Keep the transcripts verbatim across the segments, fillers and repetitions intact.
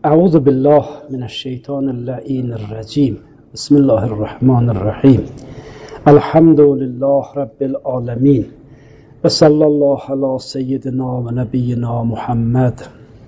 اعوذ بالله من الشیطان اللعین الرجیم. بسم الله الرحمن الرحیم. الحمد لله رب العالمین و صلی الله علی سیدنا و نبینا محمد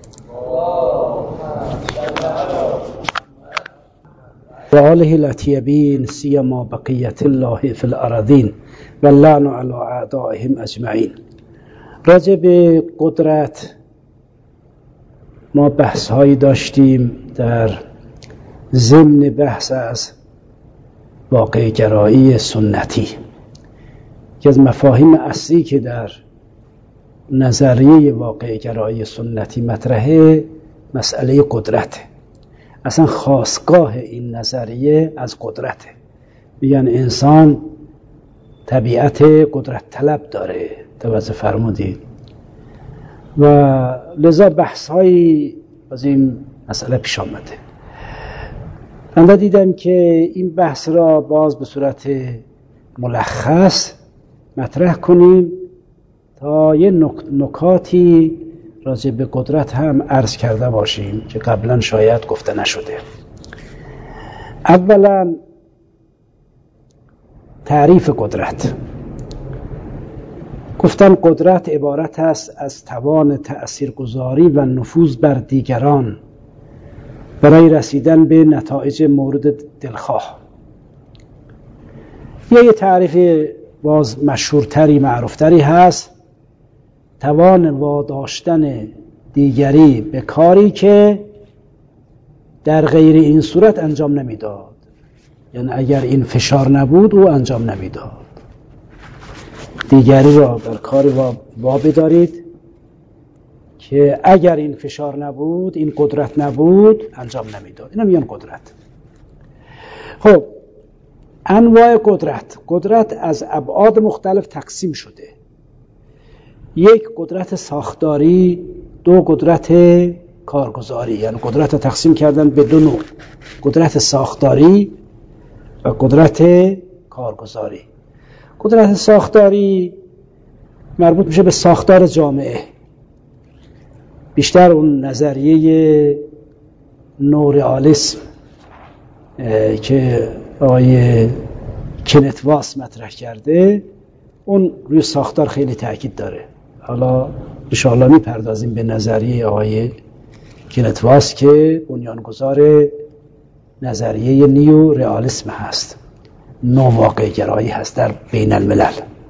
و آله الاطیبین سیما بقیت الله فی الارضین و اللعن علی اعدائهم اجمعین. راجع به قدرت ما بحث هایی داشتیم در ضمن بحث از واقع گرایی سنتی که از مفاهیم اصلی که در نظریه واقع گرایی سنتی مطرحه مسئله قدرته. اصلا خاستگاه این نظریه از قدرته. میگن انسان طبیعت قدرت طلب داره، توجه فرمودید، و لذا بحث هایی از این مسئله پیش آمده. من دیدم که این بحث را باز به صورت ملخص مطرح کنیم تا یه نکاتی راجع به قدرت هم عرض کرده باشیم که قبلا شاید گفته نشده. اولا تعریف قدرت. گفتن قدرت عبارت است از توان تأثیرگذاری و نفوذ بر دیگران برای رسیدن به نتایج مورد دلخواه. یه تعریف باز مشهورتری معروفتری هست: توان واداشتن دیگری به کاری که در غیر این صورت انجام نمیداد. یعنی اگر این فشار نبود او انجام نمیداد. دیگری را در کاری وا بدارید که اگر این فشار نبود، این قدرت نبود، انجام نمیداد. اینا میگن قدرت. خب انواع قدرت. قدرت از ابعاد مختلف تقسیم شده. یک قدرت ساختاری، دو قدرت کارگزاری. یعنی قدرت رو تقسیم کردن به دو نوع: قدرت ساختاری و قدرت کارگزاری. قدرت ساختاری مربوط میشه به ساختار جامعه. بیشتر اون نظریه نورئالیسم که آقای کنت واس مطرح کرده، اون روی ساختار خیلی تاکید داره. حالا انشاءالله میپردازیم به نظریه آقای کنت واس که بنیانگذار نظریه نیو رئالیسم هست، نوواقع گرایی هست در بین الملل.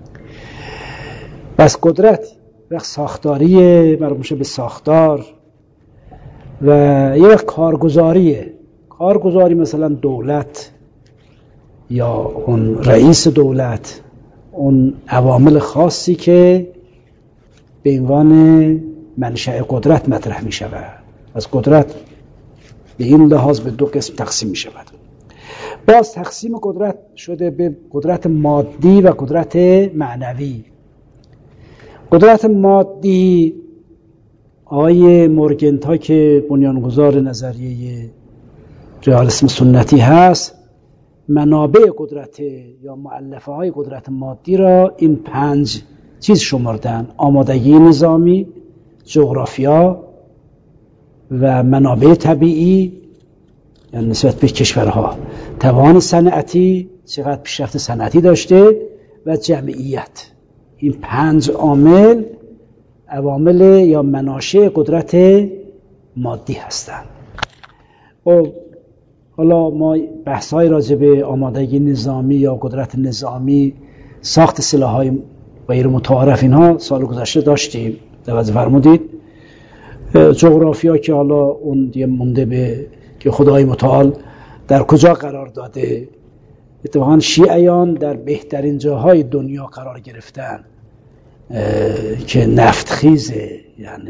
بس قدرت وقت ساختاریه، مربوط میشه به ساختار، و یه وقت کارگزاریه. کارگزاری مثلا دولت یا اون رئیس دولت، اون عوامل خاصی که به عنوان منشأ قدرت مطرح می شود. از قدرت به این لحاظ به دو قسم تقسیم می شود. باز تقسیم قدرت شده به قدرت مادی و قدرت معنوی. قدرت مادی آقای مورگنتا که بنیانگذار نظریه رئالیسم سنتی هست، منابع قدرت یا مؤلفه های قدرت مادی را این پنج چیز شمردن: آمادگی نظامی، جغرافیا و منابع طبیعی یعنی نسبت به کشورها، توان صنعتی، چقدر پیشرفت صنعتی داشته، و جمعیت. این پنج عامل عوامل یا مناشأ قدرت مادی هستند. و حالا ما بحث‌های راجع به آمادگی نظامی یا قدرت نظامی، ساخت سلاح‌های غیر متعارف، اینها سال گذشته داشتیم، توجه فرمودید. جغرافیا که حالا اون دیگه مونده به که خدای متعال در کجا قرار داده. اتفاقا شیعیان در بهترین جاهای دنیا قرار گرفتن که نفت خیزه. یعنی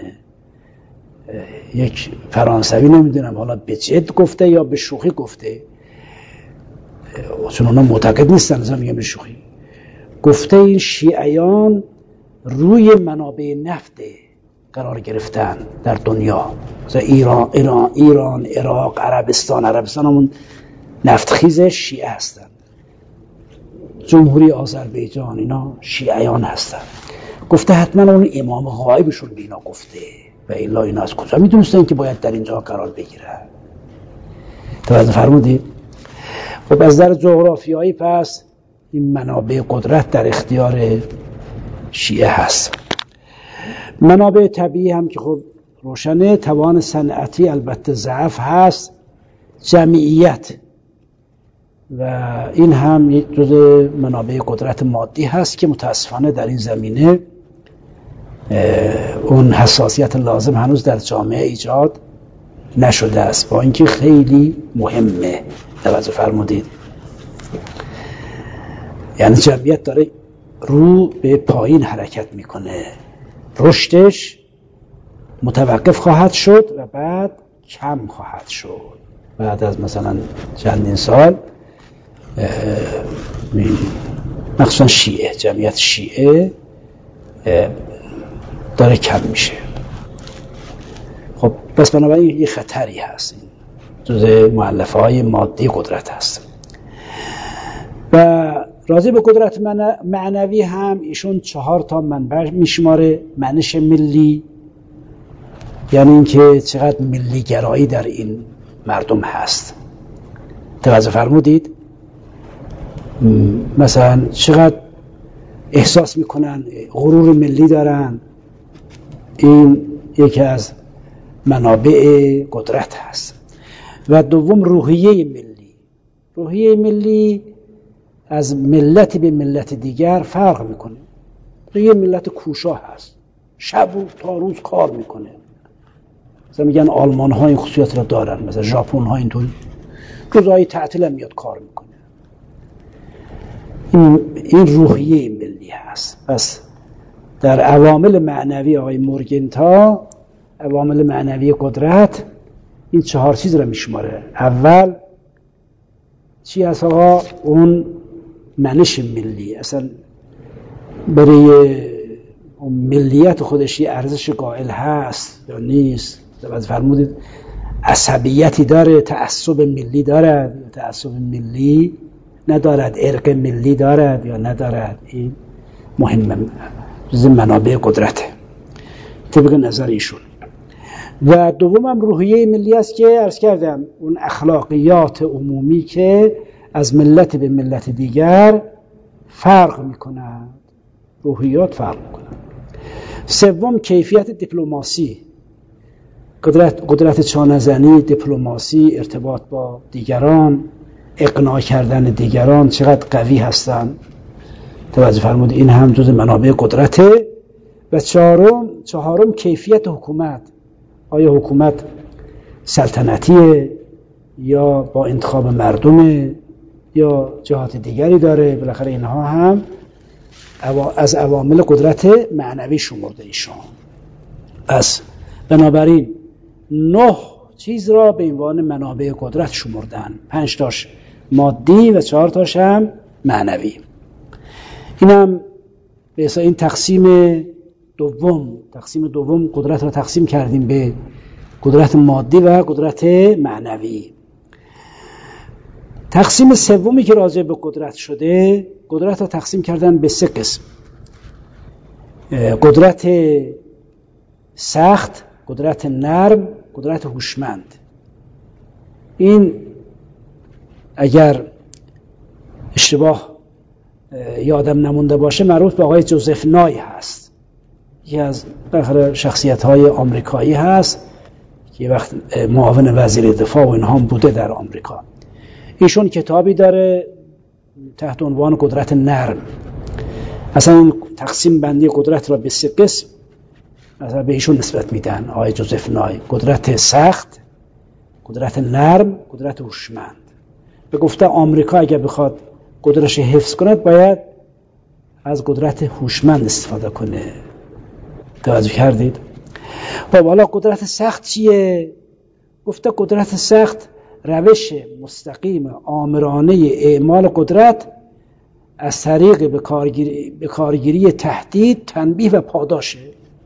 یک فرانسوی، نمیدونم حالا به جد گفته یا به شوخی گفته، چون اونا معتقد نیستن، از میگم به شوخی گفته، این شیعیان روی منابع نفت قرار گرفتن در دنیا. مثلا ایران، ایران، ایران، عراق، عربستان، عربستان همون نفتخیز شیعه هستن. جمهوری آذربایجان، اینا شیعیان هستن. گفته حتما اون امام غایبشون به اینا گفته. و الا اینا از کجا میدونستن که باید در اینجا قرار بگیرن؟ توجه فرمودید؟ خب از نظر جغرافیایی پس این منابع قدرت در اختیار شیعه هست. منابع طبیعی هم که خب روشنه، توان صنعتی البته ضعف هست، جمعیت و این هم یک جزء منابع قدرت مادی هست که متاسفانه در این زمینه اون حساسیت لازم هنوز در جامعه ایجاد نشده است، با اینکه خیلی مهمه. توجه فرمودید؟ یعنی جمعیت داره رو به پایین حرکت میکنه، رشدش متوقف خواهد شد و بعد کم خواهد شد. بعد از مثلا چندین سال مخصوصا شیعه، جمعیت شیعه داره کم میشه. خب بس بنابراین یه خطری هست، جزء مؤلفه های مادی قدرت هست. و راضی به قدرت معنوی هم ایشون چهار تا منبع میشماره. منش ملی، یعنی اینکه چقدر ملی گرایی در این مردم هست. توجه فرمودید؟ مثلا چقدر احساس میکنن غرور ملی دارن. این یکی از منابع قدرت هست. و دوم روحیه ملی. روحیه ملی از ملت به ملت دیگر فرق میکنه. یه ملت کوشا هست، شب و تا روز کار میکنه. مثلا میگن آلمان ها این خصوصیت را دارن، مثلا ژاپن ها اینطور روزهای تعطیل هم میاد کار میکنه. این, این روحیه ملی هست. پس در عوامل معنوی آقای مورگنتا، عوامل معنوی قدرت، این چهار چیز را میشماره. اول چی هست آقا؟ اون منش ملی. اصلا برای ملیت خودش یه ارزش قائل هست یا نیست؟ باید فرمودید عصبیتی داره، تعصب ملی دارد، تعصب ملی ندارد، ارق ملی دارد یا ندارد. این مهمه، جز منابع قدرته طبق نظر ایشون. و دومم روحیه ملی است که عرض کردم اون اخلاقیات عمومی که از ملت به ملت دیگر فرق میکنند، روحیات فرق میکنند. سوم کیفیت دیپلماسی، قدرت قدرت چانه‌زنی، دیپلماسی، ارتباط با دیگران، اقناع کردن دیگران چقدر قوی هستند. توجه فرمودید؟ این هم جز منابع قدرته. و چهارم چهارم کیفیت حکومت. آیا حکومت سلطنتیه یا با انتخاب مردمه یا جهات دیگری داره؟ بالاخره اینها هم از عوامل قدرت معنوی شمرده ایشان. پس بنابراین نه چیز را به عنوان منابع قدرت شمردن، پنج تاش مادی و چهار تاش هم معنوی. اینم به اصلا این تقسیم دوم تقسیم دوم قدرت را تقسیم کردیم به قدرت مادی و قدرت معنوی. تقسیم سومی که راجع به قدرت شده، قدرت را تقسیم کردن به سه قسم: قدرت سخت، قدرت نرم، قدرت هوشمند. این اگر اشتباه یادم نمونده باشه مربوط به آقای جوزف نای هست، یکی از شخصیت‌های آمریکایی هست که وقت معاون وزیر دفاع و اینها هم بوده در آمریکا. ایشون کتابی داره تحت عنوان قدرت نرم. اصلا این تقسیم بندی قدرت را به سه قسم مثلا به ایشون نسبت میدن، آقای جوزف نای: قدرت سخت، قدرت نرم، قدرت هوشمند. به گفته آمریکا اگر بخواد قدرتش حفظ کند باید از قدرت هوشمند استفاده کنه. توجه کردید؟ خب حالا قدرت سخت چیه؟ گفته قدرت سخت روش مستقیم آمرانه اعمال قدرت از طریق به کارگیری, به کارگیری تهدید، تنبیه و پاداشه.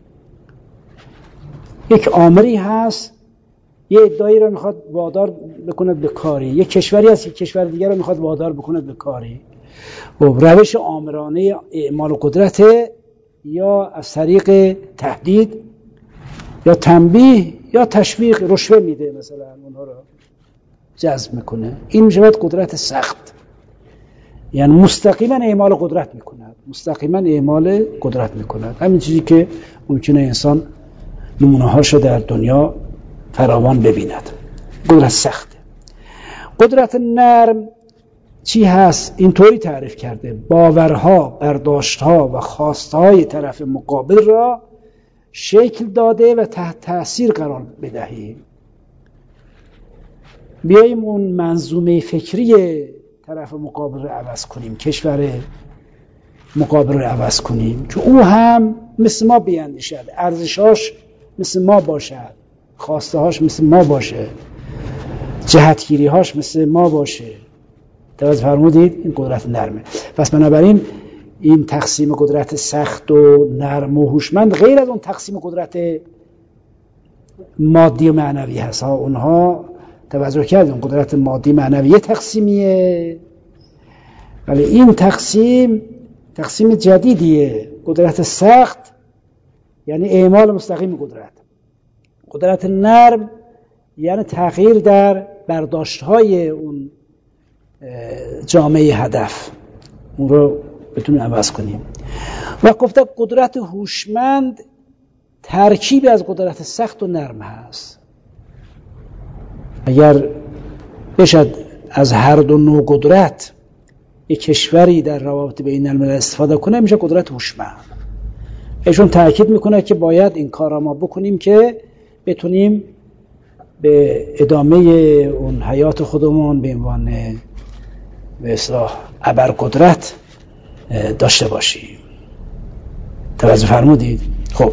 یک آمری هست یه ادعایی رو میخواد وادار بکند به کاری، یک کشوری هست یک کشور دیگر رو میخواد وادار بکند به کاری. و روش آمرانه اعمال قدرت یا از طریق تهدید یا تنبیه یا تشویق، رشوه میده مثلا اونها رو جذب میکنه. این میشه قدرت سخت، یعنی مستقیما اعمال قدرت میکند، مستقیما اعمال قدرت میکند. همین چیزی که ممکنه انسان نمونه هاشو در دنیا فراوان ببیند. قدرت سخته. قدرت نرم چی هست؟ اینطوری تعریف کرده: باورها، برداشتها و خواستهای طرف مقابل را شکل داده و تحت تأثیر قرار بدهیم. بیاییم اون منظومه فکری طرف مقابل رو عوض کنیم، کشور مقابل رو عوض کنیم که او هم مثل ما بیاندیشد، ارزشاش مثل ما باشد، خواسته هاش مثل ما باشه، جهتگیری هاش مثل ما باشه. توجه فرمودید؟ این قدرت نرمه. پس بنابراین این تقسیم قدرت سخت و نرم و هوشمند غیر از اون تقسیم قدرت مادی و معنوی هست ها. اونها توجه کردیم قدرت مادی معنوی تقسیمیه، ولی این تقسیم تقسیم جدیدیه. قدرت سخت یعنی اعمال مستقیم قدرت، قدرت نرم یعنی تغییر در برداشت‌های اون جامعه هدف، اون رو بتونیم عوض کنیم. و گفته قدرت هوشمند ترکیبی از قدرت سخت و نرم هست. اگر بشد از هر دو نوع قدرت یک کشوری در روابط بین الملل استفاده کنه، میشه قدرت هوشمند. ایشون تاکید میکنه که باید این کار را ما بکنیم که بتونیم به ادامه اون حیات خودمون به عنوان به اصطلاح ابرقدرت داشته باشیم. توجه فرمودید؟ خب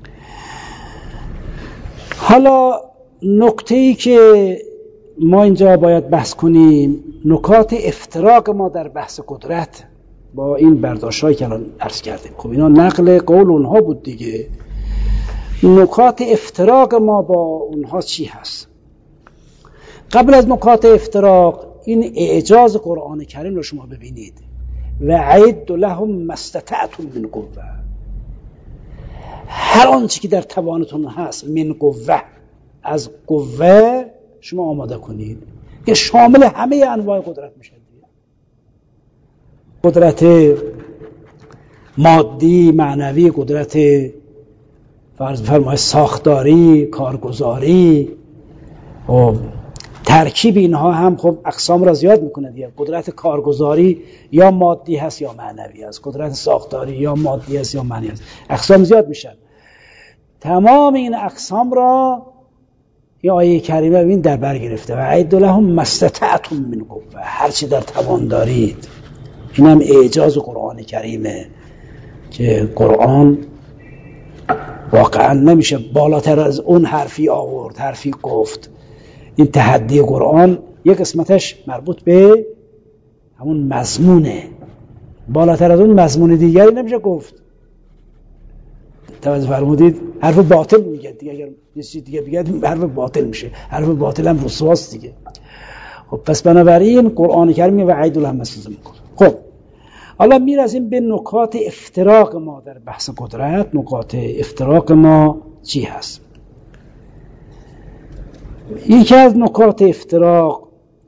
حالا نکته‌ای که ما اینجا باید بحث کنیم، نکات افتراق ما در بحث قدرت با این برداشت‌هایی که الان عرض کردیم. خب اینا نقل قول اونها بود دیگه. نکات افتراق ما با اونها چی هست؟ قبل از نکات افتراق این اعجاز قرآن کریم رو شما ببینید: و اعد لهم ما استطعتم من قوه، هر آنچه که در توانتون هست، من قوه، از قوه شما آماده کنید. که شامل همه انواع قدرت میشه. قدرت مادی، معنوی، قدرت فرض فرمایید ساختاری، کارگزاری و ترکیب اینها هم خب اقسام را زیاد میکنه دیگه. قدرت کارگزاری یا مادی هست یا معنوی هست، قدرت ساختاری یا مادی هست یا معنوی هست، اقسام زیاد میشن. تمام این اقسام را یا آیه کریمه ببین در بر گرفته: و اعد لهم ما استطعتم من قوه، هر چی در توان دارید. این هم اعجاز قرآن کریمه که قرآن واقعا نمیشه بالاتر از اون حرفی آورد، حرفی گفت. این تحدی قرآن یک قسمتش مربوط به همون مضمونه، بالاتر از اون مضمون دیگری نمیشه گفت. توجه فرمودید؟ حرف باطل میگه دیگه، اگر یه چیز دیگه بگید حرف باطل میشه، حرف باطل هم رسواست دیگه. خب پس بنابراین قرآن کریم و اعد لهم ما استطعتم. خب حالا میرسیم به نکات افتراق ما در بحث قدرت. نکات افتراق ما چی هست؟ یکی از نکات افتراق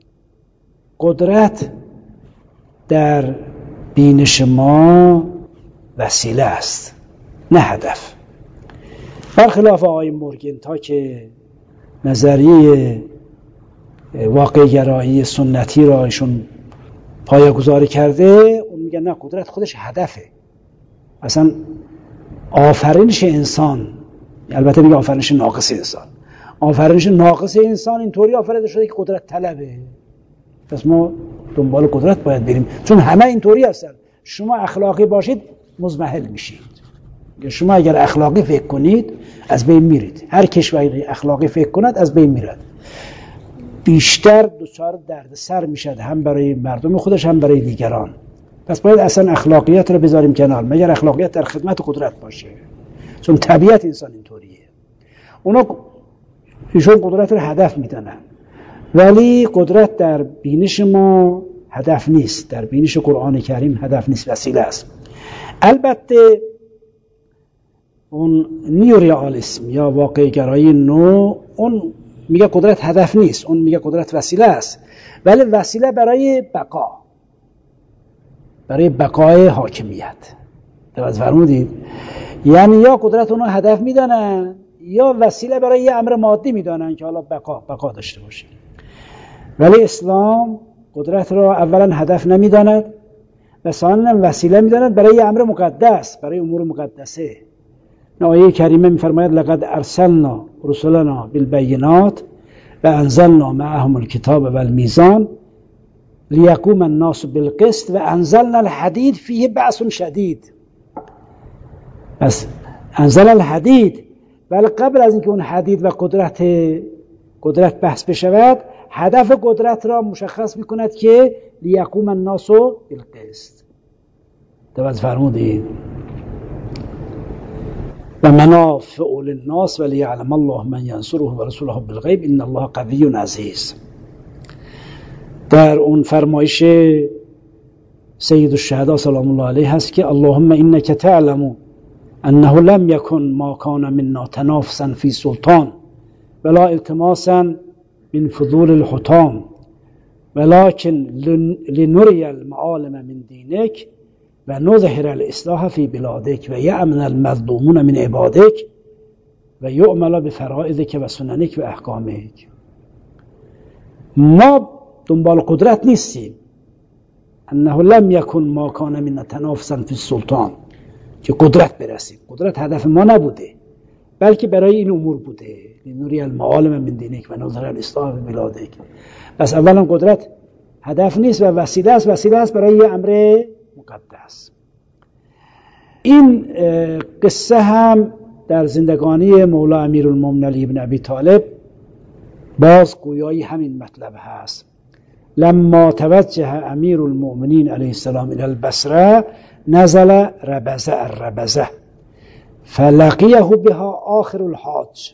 قدرت در بینش ما وسیله است نه هدف. برخلاف آقای مورگنتا که نظریه واقع گرایی سنتی را ایشون پایه‌گذاری کرده، اون میگه نه، قدرت خودش هدفه. اصلا آفرینش انسان، البته میگه آفرینش ناقص انسان، آفرینش ناقص انسان اینطوری آفریده شده که قدرت طلبه. پس ما دنبال قدرت باید بریم، چون همه اینطوری هستن. شما اخلاقی باشید مضمحل میشید. شما اگر اخلاقی فکر کنید از بین میرید. هر کشوری اخلاقی فکر کند از بین میرد. بیشتر دچار دردسر میشد، هم برای مردم خودش هم برای دیگران. پس باید اصلا اخلاقیات رو بذاریم کنار، مگر اخلاقیات در خدمت قدرت باشه، چون طبیعت انسان اینطوریه. اونا ایشون قدرت رو هدف میدونن، ولی قدرت در بینش ما هدف نیست، در بینش قرآن کریم هدف نیست، وسیله است. البته اون نیوریالیسم یا واقع گرایی نو، اون میگه قدرت هدف نیست، اون میگه قدرت وسیله است، ولی وسیله برای بقا، برای بقای حاکمیت. توجه فرمودید؟ یعنی یا قدرت اونو هدف میدانن یا وسیله برای یه امر مادی میدانن که حالا بقا بقا داشته باشه. ولی اسلام قدرت را اولا هدف نمیداند و ثانیا وسیله میداند برای یه امر مقدس، برای امور مقدسه. آیه کریمه میفرماید لقد ارسلنا رسلنا بالبینات و انزلنا معهم الکتاب والمیزان لیقوم الناس بالقسط و انزلنا الحدید فیه بأس شدید. پس انزل الحدید، ولی قبل از اینکه اون حدید و قدرت قدرت بحث بشود، هدف قدرت را مشخص میکند که لیقوم الناس بالقسط. توجه فرمودید؟ و منافع للناس ولیعلم الله من ینصره و رسوله بالغیب ان الله قوی عزیز. در اون فرمایش سید الشهدا سلام الله علیه هست که اللهم انک تعلم انه لم یکن ما کان منا تنافسا فی سلطان ولا التماسا من فضول الحطام ولكن لنری المعالم من دینک و نظهر الاصلاح فی بلادک و یأمن المظلومون من عبادک و یعمل بفرائضک و سننک و احکامک. ما دنبال قدرت نیستیم. انه لم یکن ما کان منا تنافسا فی السلطان، که قدرت برسیم. قدرت هدف ما نبوده، بلکه برای این امور بوده. لنری المعالم من دینک و نظهر الاصلاح فی بلادک. پس اولا قدرت هدف نیست و وسیله است، وسیله است برای یه امر مقدس. این قصه هم در زندگانی مولا امیرالمومنین علی بن ابی طالب باز گویای همین مطلب هست. لما توجه امیرالمومنین علیه السلام الى البصره نزل ربزه الربزه فلقیه بها آخر الحاج.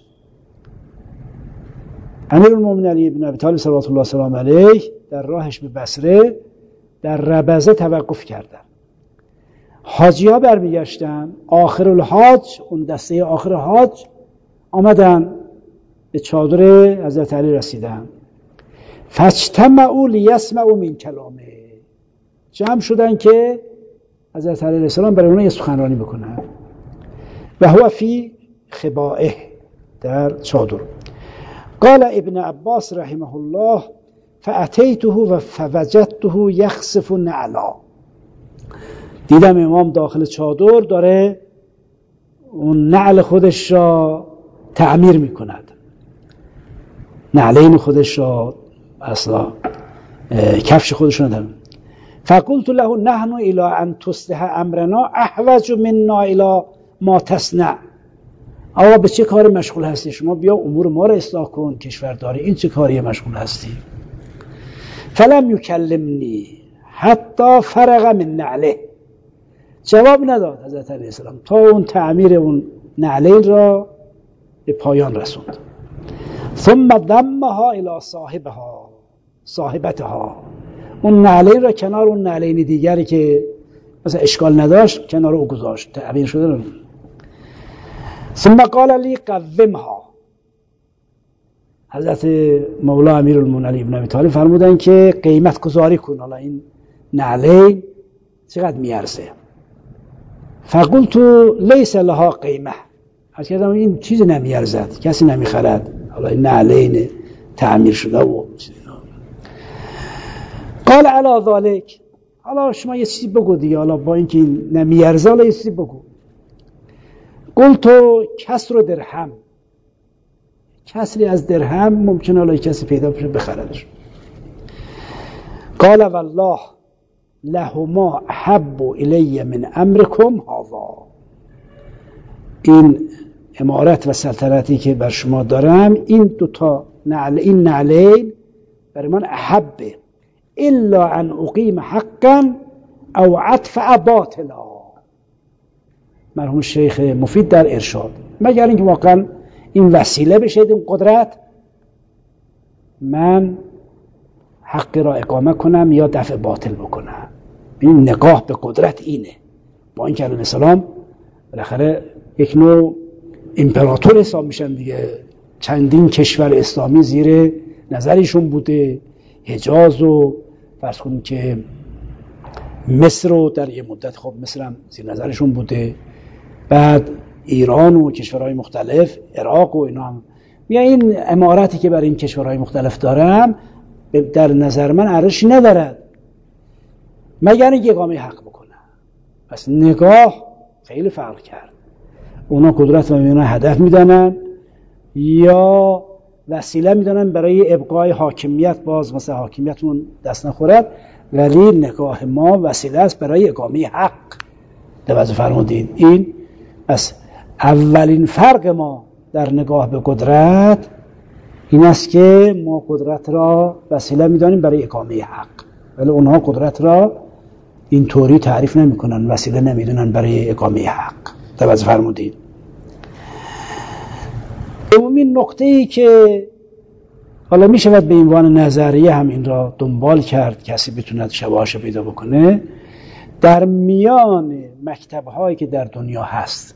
امیرالمومنین علی بن ابی طالب صلوات الله وسلامه علیه در راهش به بصره در ربزه توقف کردن. حاجی ها برمیگشتن، آخر الحاج، اون دسته آخر حاج آمدن به چادر حضرت علی رسیدن. فاجتمعوا لیسمعوا من کلامه، جمع شدن که حضرت علی علیه السلام برای اونها یه سخنرانی بکنن. و هو فی خبائه، در چادر. قال ابن عباس رحمه الله فاتیته و فوجدته یخسف نعلا. دیدم امام داخل چادر داره اون نعل خودش را تعمیر میکند، نعلین خودش را، اصلا کفش خودش را دارم. فقلت له نحن الى ان تصلح امرنا احوج منا الى ما تصنع. آقا به چه کاری مشغول هستی شما؟ بیا امور ما را اصلاح کن، کشورداری، این چه کاری مشغول هستی؟ فلم یکلمنی حتی فرغ من نعله. جواب نداد حضرت علیه السلام تا اون تعمیر اون نعلین را به پایان رسوند. ثم ضمها الى صاحبها صاحبتها، اون نعلین را کنار اون نعلین دیگری که مثلا اشکال نداشت کنار او گذاشت، تعمیر شده رو. ثم قال لی قومها. حضرت مولا امیرالمومنین علی بن ابی طالب فرمودن که قیمت گذاری کن، حالا این نعلین چقدر میارزه؟ فقلت لیس لها قیمه. از کردم این چیز نمیارزد، کسی نمیخرد، حالا این نعلین تعمیر شده و قال علی ذلک. حالا شما یه چیزی بگو دیگه، حالا با اینکه این نمیارزه حالا یه چیزی بگو. قلت کسر درهم. کسری از درهم ممکنه حالا کسی پیدا بشه بخردش. قال والله لهما احب الی من امرکم هذا. این امارت و سلطنتی که بر شما دارم، این دوتا نعل، این نعلین برای من احبه، الا ان اقیم حقا او عطفع باطلا. مرحوم شیخ مفید در ارشاد، مگر اینکه واقعا این وسیله بشه این قدرت، من حق را اقامه کنم یا دفع باطل بکنم. این نگاه به قدرت اینه. با این که علیه السلام بالاخره یک نوع امپراتور حساب میشن دیگه. چندین کشور اسلامی زیر نظرشون بوده، حجاز و فرض کنیم که مصر رو در یه مدت، خب مصر هم زیر نظرشون بوده، بعد ایران و کشورهای مختلف، عراق و اینا هم. یا این اماراتی که برای این کشورهای مختلف دارم در نظر من ارزشی ندارد مگر اینکه اقامه حق بکنن. پس نگاه خیلی فرق کرد. اونا قدرت رو میبینن هدف میدانن یا وسیله میدانن برای ابقای حاکمیت، باز مثلا حاکمیتمون دست نخورد، ولی نگاه ما وسیله است برای اقامه حق. توجه فرمودید؟ این پس اولین فرق ما در نگاه به قدرت این است که ما قدرت را وسیله میدانیم برای اقامه حق، ولی اونها قدرت را اینطوری تعریف نمیکنن، وسیله نمیدونن برای اقامه حق. توجه فرمودید؟ دومین نکته ای که حالا می شود به عنوان نظریه هم این را دنبال کرد، کسی بتوند شواهد پیدا بکنه، در میان مکتب‌هایی که در دنیا هست،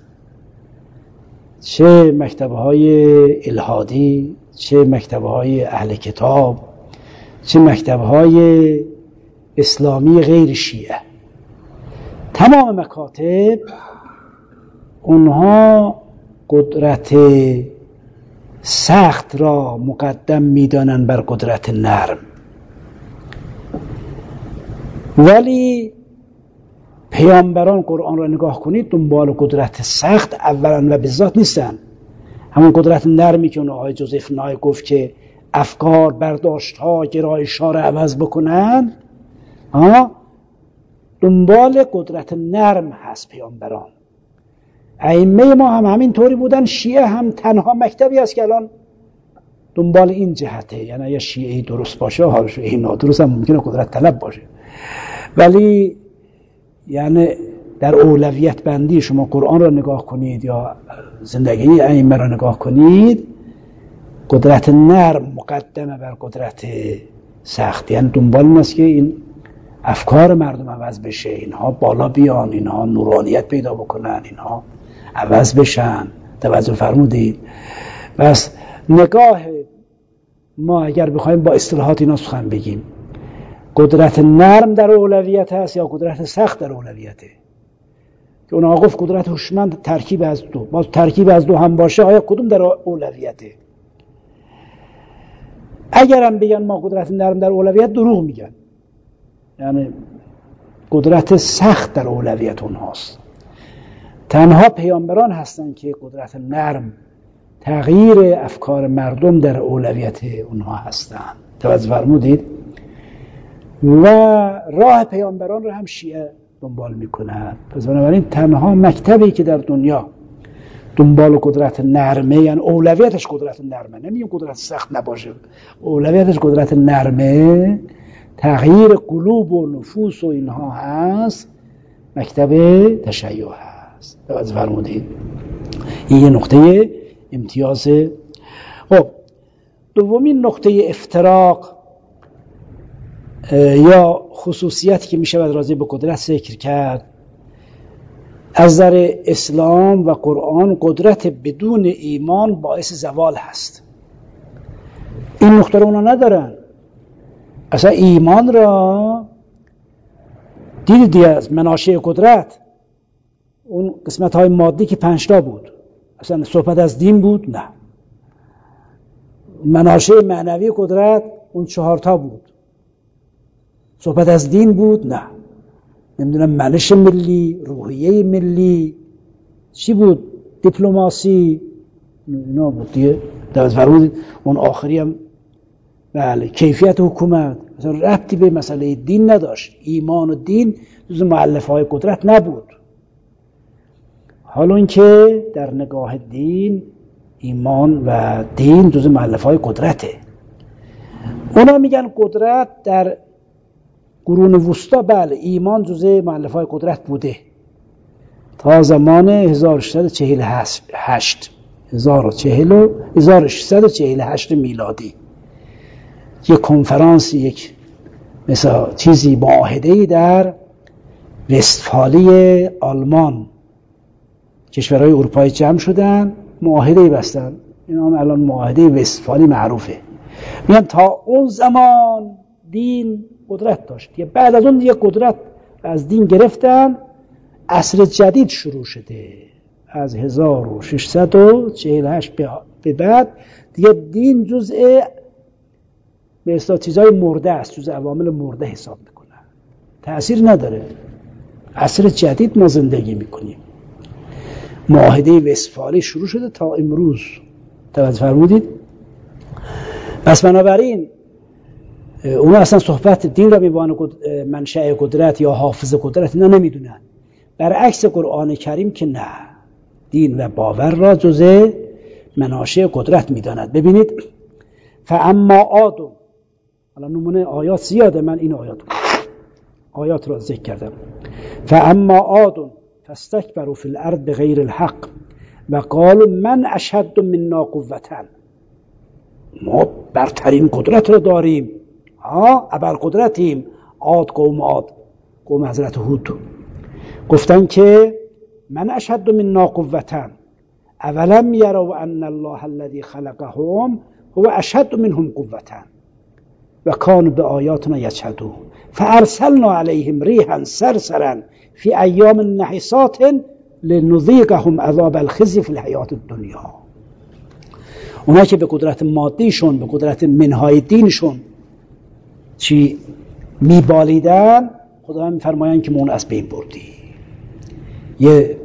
چه مکتب‌های الحادی، چه مکتب‌های اهل کتاب، چه مکتب‌های اسلامی غیر شیعه، تمام مکاتب اونها قدرت سخت را مقدم می‌دانند بر قدرت نرم. ولی پیامبران قرآن را نگاه کنید دنبال قدرت سخت اولا و بالذات نیستن. همون قدرت نرمی که اون آقای جوزف نای گفت که افکار، برداشت‌ها، گرایش‌ها را عوض بکنن، ها دنبال قدرت نرم هست پیامبران. ائمه ما هم همین طوری بودن. شیعه هم تنها مکتبی است که الان دنبال این جهته، یعنی یا شیعه درست باشه حالا شیعه نادرست هم ممکنه قدرت طلب باشه، ولی یعنی در اولویت بندی شما قرآن را نگاه کنید یا زندگی ائمه را نگاه کنید، قدرت نرم مقدمه بر قدرت سخت. یعنی دنبال این است که این افکار مردم عوض بشه، اینها بالا بیان، اینها نورانیت پیدا بکنن، اینها عوض بشن. توجه فرمودید؟ بس نگاه ما اگر بخوایم با اصطلاحات اینا سخن بگیم، قدرت نرم در اولویت هست یا قدرت سخت در اولویته؟ که اونها گفت قدرت هوشمند ترکیب از دو، باز ترکیب از دو هم باشه، آیا کدوم در اولویته؟ اگرم بگن ما قدرت نرم در اولویت، دروغ میگن. یعنی قدرت سخت در اولویت اونهاست. تنها پیامبران هستن که قدرت نرم، تغییر افکار مردم در اولویت اونها هستن. توجه فرمودید؟ و راه پیامبران رو هم شیعه دنبال میکنن. پس بنابراین تنها مکتبی که در دنیا دنبال قدرت نرمه، یعنی اولویتش قدرت نرمه، نمیگم قدرت سخت نباشه، اولویتش قدرت نرمه، تغییر قلوب و نفوس و اینها هست، مکتب تشیع هست. توجه فرمودید؟ این یه نقطه امتیازه. خب دومین نقطه افتراق یا خصوصیتی که میشه راجع به قدرت ذکر کرد، از نظر اسلام و قرآن قدرت بدون ایمان باعث زوال هست. این نقطه رو اونا ندارن. اصلا ایمان را دیدید از مناشئ قدرت، اون قسمت های مادی که پنجتا بود، اصلا صحبت از دین بود؟ نه. مناشئ معنوی قدرت اون چهارتا بود، صحبت از دین بود؟ نه. نمیدونم منش ملی، روحیه ملی، چی بود؟ دیپلماسی، نه بود دیگه. در فرمودید اون آخری هم بله کیفیت حکومت، مثلا ربطی به مسئله دین نداشت. ایمان و دین جز مؤلفه های قدرت نبود. حالا اینکه در نگاه دین ایمان و دین جز مؤلفه های قدرته. اونا میگن قدرت در قرون وسطا بله ایمان جزء مؤلفه‌های قدرت بوده تا زمان هزار و ششصد و چهل و هشت هزار و ششصد و چهل و هشت میلادی. یک کنفرانس، یک مثلا چیزی معاهده‌ای در وستفالی آلمان کشورهای اروپایی جمع شدن، معاهده بستن. این هم الان معاهده وستفالی معروفه. میگن تا اون زمان دین قدرت داشت، بعد از اون دیگه قدرت از دین گرفتن. عصر جدید شروع شده از هزار و ششصد و چهل و هشت به بعد دیگه دین جزء به اصطلاح چیزای مرده است، جزء عوامل مرده حساب میکنه، تأثیر نداره. عصر جدید ما زندگی میکنیم. معاهده وستفالی شروع شده تا امروز، توجه فرمودید؟ پس بنابراین اون اصلا صحبت دین را به منشأ قدرت یا حافظ قدرت اینا نمیدونن. برعکس قرآن کریم که نه، دین و باور را جزء مناشأ قدرت میداند. ببینید فاما عاد، حالا نمونه آیات زیاده، من این آیات آیات را ذکر کردم. فاما عاد فاستكبروا في الارض بغیر الحق و قالوا من اشد منا قوة، ما برترین قدرت را داریم، ها ابرقدرتیم. عاد قوم عاد، قوم حضرت هود گفتن که من اشد منا قوة اولم یروا ان الله الذی خلقهم هو اشد منهم قوة و کانوا بآیاتنا یجحدون فارسلنا علیهم ریحا صرصرا فی ایام نحسات لنذیقهم عذاب الخزی فی الحیاة الدنیا. اونا که به قدرت مادیشون، به قدرت منهای دینشون چی میبالیدن، خدا میفرمایند که ما اون از بین بردی. یه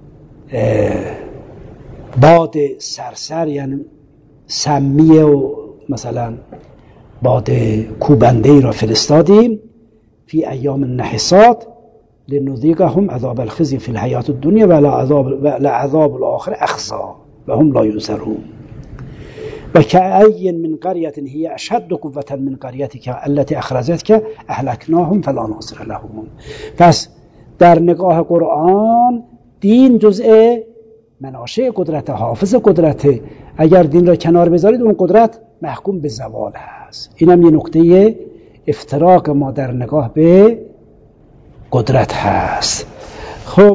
باد سرسر یعنی سمیه و مثلا باد کوبنده را فرستادیم فی ایام نحسات لنذیقهم عذاب الخزی فی الحیاة الدنیا و لعذاب الاخره اخزی و هم لا ینصرون. و کأی من قریة هی اشد قوة من قریتک التي اخرجتک اهلکناهم فلا ناصر لهم. پس در نگاه قرآن دین جزء مناشأ قدرت، حافظ قدرت. اگر دین را کنار بذارید اون قدرت محکوم به زوال هست. اینم یه نقطه افتراق ما در نگاه به قدرت هست. خب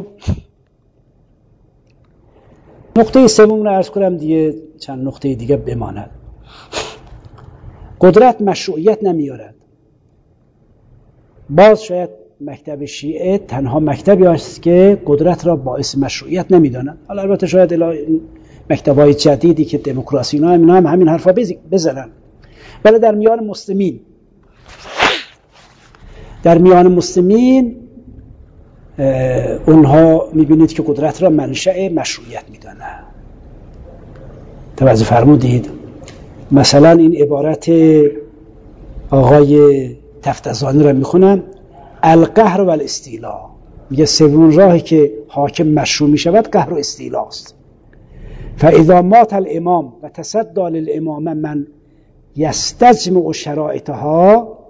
نقطه سوم رو عرض کنم دیگه، چند نقطه دیگه بماند. قدرت مشروعیت نمیارد. باز شاید مکتب شیعه تنها مکتبی است که قدرت را باعث مشروعیت نمیداند. حالا البته شاید مکتب‌های جدیدی که دموکراسی اینا هم, هم همین حرفا بزنن، ولی در میان مسلمین در میان مسلمین اونها میبینید که قدرت را منشأ مشروعیت میدانند. توجه فرمودید؟ مثلا این عبارت آقای تفتزانی را میخونم، القهر و الاستیلا، میگه سومین راهی که حاکم مشروع میشود قهر و استیلاست. فاذا مات الامام و تصدى للامامه من یستجمع شرایطها،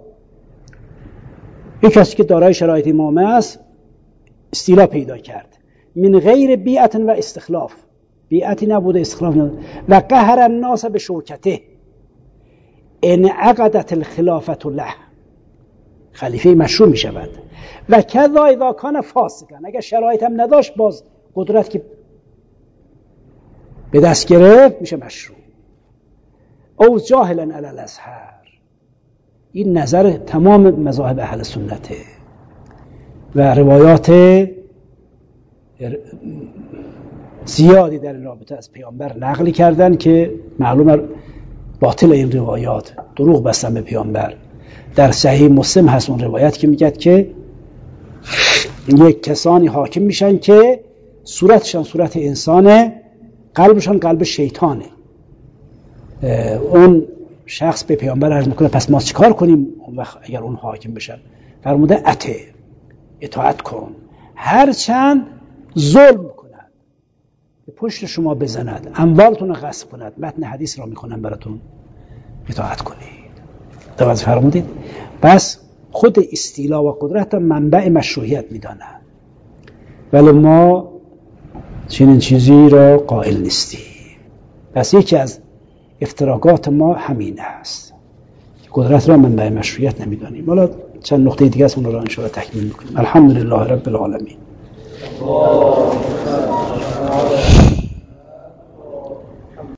یک کسی که دارای شرایط امامه است استیلا پیدا کرد، من غیر بیعت و استخلاف، بیعتی نبوده استخلاف نبوده، و قهر الناس به شوکته انعقدت الخلافت له، خلیفه مشروع می شود. و کذا اذا کان فاسقا، اگر شرایط هم نداشت باز قدرت که به دست گرفت میشه مشروع. او جاهلا علی الازهر، این نظر تمام مذاهب اهل سنته و روایات زیادی در این رابطه از پیامبر نقل کردن که معلومه باطل این روایات، دروغ بستن به پیامبر. در صحیح مسلم هست اون روایت که میگه که یک کسانی حاکم میشن که صورتشان صورت انسانه، قلبشان قلب شیطانه. اون شخص به پیامبر عرض میکنه پس ما چیکار کنیم اون وقت اگر اون حاکم بشن؟ فرموده اطع، اطاعت کن، هر چند ظلم کند، به پشت شما بزند، اموالتون رو غصب کند، متن حدیث را میخونم براتون، اطاعت کنید. توجه فرمودید؟ پس خود استیلا و قدرت منبع مشروعیت میدانند، ولی ما چنین چیزی را قائل نیستیم. پس یکی از افتراقات ما همین است که قدرت را منبع مشروعیت نمیدانیم. حالا چند نقطه دیگه است اون را ان شاء الله تکمیل میکنیم. الحمدلله رب العالمین. الله.